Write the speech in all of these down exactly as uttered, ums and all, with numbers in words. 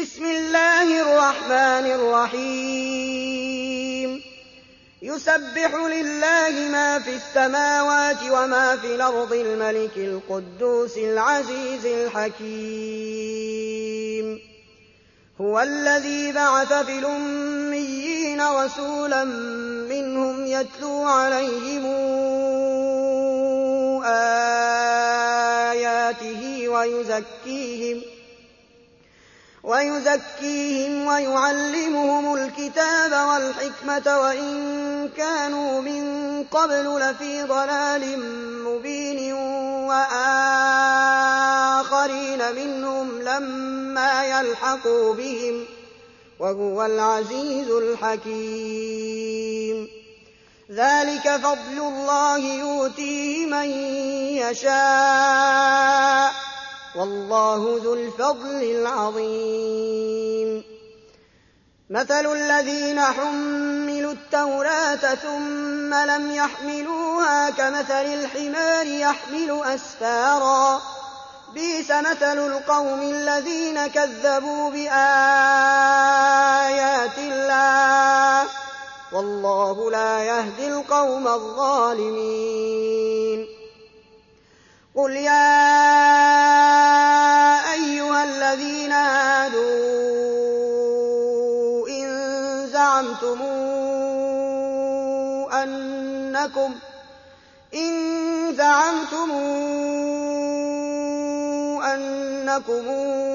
بسم الله الرحمن الرحيم يسبح لله ما في السماوات وما في الأرض الملك القدوس العزيز الحكيم هو الذي بعث في الأميين رسولا منهم يتلو عليهم آياته ويزكيهم ويزكيهم ويعلمهم الكتاب والحكمة وإن كانوا من قبل لفي ضلال مبين وآخرين منهم لما يلحقوا بهم وهو العزيز الحكيم ذلك فضل الله يؤتيه من يشاء والله ذو الفضل العظيم مثل الذين حملوا التوراة ثم لم يحملوها كمثل الحمار يحمل أسفارا بئس مثل القوم الذين كذبوا بآيات الله والله لا يهدي القوم الظالمين قل يا أيها الذين هادوا إن زعمتم أنكم إن زعمتم أنكم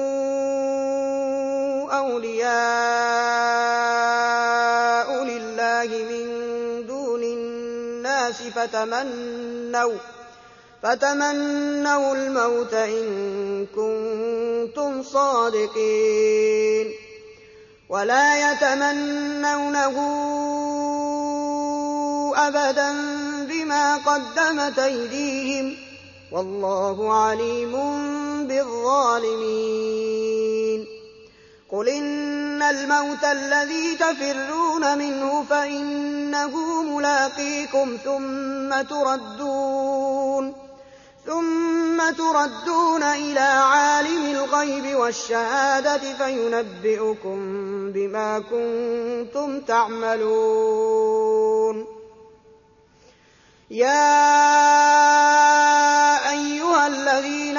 أولياء لله من دون الناس فتمنوا فتمنوا الموت إن كنتم صادقين ولا يتمنونه أبدا بما قدمت أيديهم والله عليم بالظالمين قل إن الموت الذي تفرون منه فإنه ملاقيكم ثم تردون ثم تردون إلى عالم الغيب والشهادة فينبئكم بما كنتم تعملون يا أيها الذين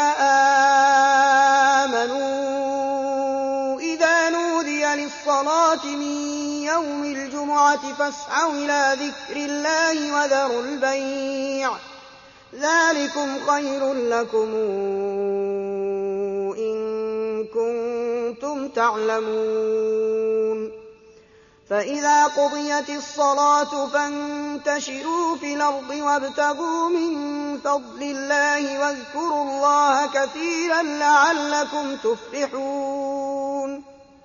آمنوا إذا نودي للصلاة من يوم الجمعة فاسعوا إلى ذكر الله وذروا البيع ذلكم خير لكم إن كنتم تعلمون فإذا قضيت الصلاة فانتشروا في الأرض وابتغوا من فضل الله واذكروا الله كثيرا لعلكم تفلحون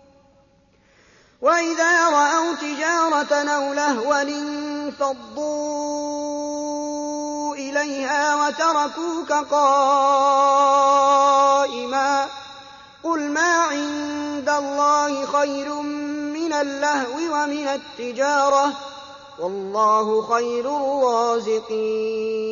وإذا رأوا تجارة أو لهوا انفضوا إليها وتركوك قائما قل ما عند الله خير من اللهو ومن التجارة والله خير الرازقين